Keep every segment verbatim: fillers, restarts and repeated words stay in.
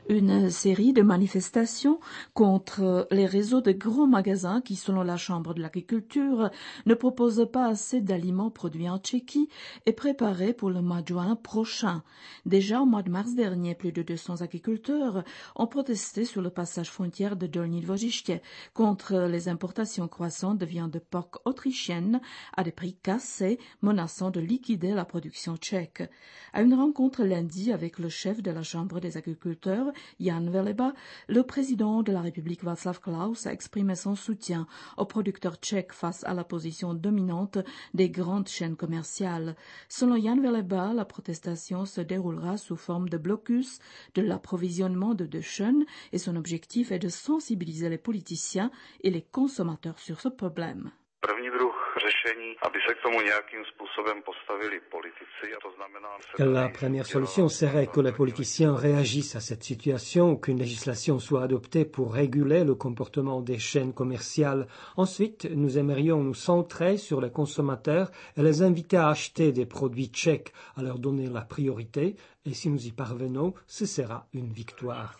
Une série de manifestations contre les réseaux de gros magasins qui, selon la Chambre de l'agriculture, ne proposent pas assez d'aliments produits en Tchéquie est préparée pour le mois de juin prochain. Déjà au mois de mars dernier, plus de deux cents agriculteurs ont protesté sur le passage frontière de Dolní Dvořiště contre les importations croissantes de viande de porc autrichienne à des prix cassés, menaçant de liquider la production tchèque. À une rencontre lundi avec le chef de la Chambre des agriculteurs, Jan Veleba, le président de la République Václav Klaus a exprimé son soutien aux producteurs tchèques face à la position dominante des grandes chaînes commerciales. Selon Jan Veleba, la protestation se déroulera sous forme de blocus de l'approvisionnement de deux chaînes et son objectif est de sensibiliser les politiciens et les consommateurs sur ce problème. La première solution serait que les politiciens réagissent à cette situation, qu'une législation soit adoptée pour réguler le comportement des chaînes commerciales. Ensuite, nous aimerions nous centrer sur les consommateurs et les inviter à acheter des produits tchèques, à leur donner la priorité, et si nous y parvenons, ce sera une victoire.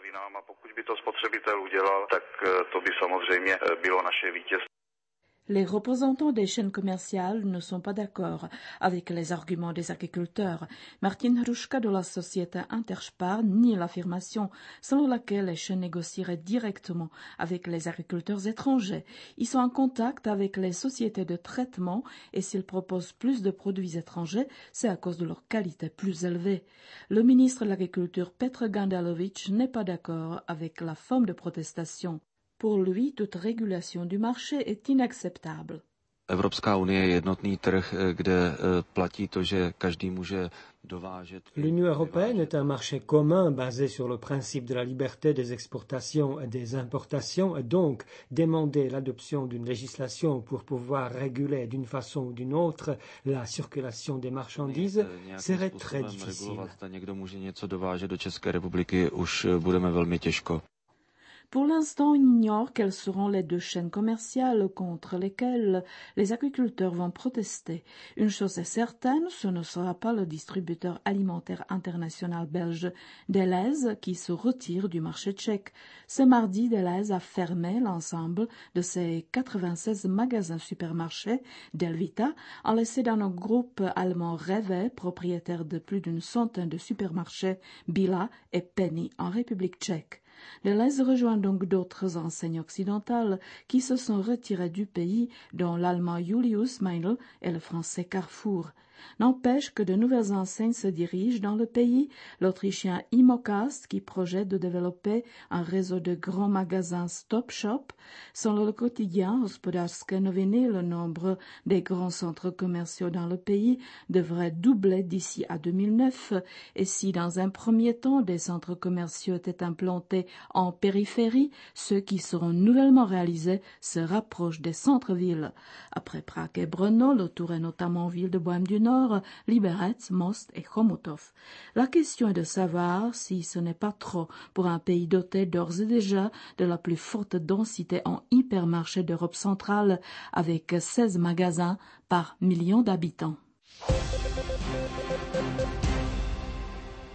Les représentants des chaînes commerciales ne sont pas d'accord avec les arguments des agriculteurs. Martin Hruška de la société Interspar nie l'affirmation selon laquelle les chaînes négocieraient directement avec les agriculteurs étrangers. Ils sont en contact avec les sociétés de traitement et s'ils proposent plus de produits étrangers, c'est à cause de leur qualité plus élevée. Le ministre de l'Agriculture Petr Gandalovič n'est pas d'accord avec la forme de protestation. Pour lui, toute régulation du marché est inacceptable. Evropská unie je jednotný trh, kde platí to, že každý může dovážet. L'Union européenne est un marché commun basé sur le principe de la liberté des exportations et des importations et donc demander l'adoption d'une législation pour pouvoir réguler d'une façon ou d'une autre la circulation des marchandises serait très difficile. Někdo může něco dovážet do České republiky, už budeme velmi těžko. Pour l'instant, on ignore quelles seront les deux chaînes commerciales contre lesquelles les agriculteurs vont protester. Une chose est certaine, ce ne sera pas le distributeur alimentaire international belge Delhaize qui se retire du marché tchèque. Ce mardi, Delhaize a fermé l'ensemble de ses quatre-vingt-seize magasins supermarchés Delvita en laissant un groupe allemand Rewe, propriétaire de plus d'une centaine de supermarchés Billa et Penny en République tchèque. Delhaize rejoint donc d'autres enseignes occidentales qui se sont retirées du pays, dont l'allemand Julius Meinl et le français Carrefour. N'empêche que de nouvelles enseignes se dirigent dans le pays. L'Autrichien Immocast, qui projette de développer un réseau de grands magasins Stop Shop, selon le quotidien Hospodářské noviny, le nombre des grands centres commerciaux dans le pays devrait doubler d'ici à deux mille neuf. Et si dans un premier temps des centres commerciaux étaient implantés en périphérie, ceux qui seront nouvellement réalisés se rapprochent des centres-villes. Après Prague et Brno, le tour est notamment en ville de Bohême du Nord, Liberec, Most et Chomutov. La question est de savoir si ce n'est pas trop pour un pays doté d'ores et déjà de la plus forte densité en hypermarché d'Europe centrale avec seize magasins par million d'habitants.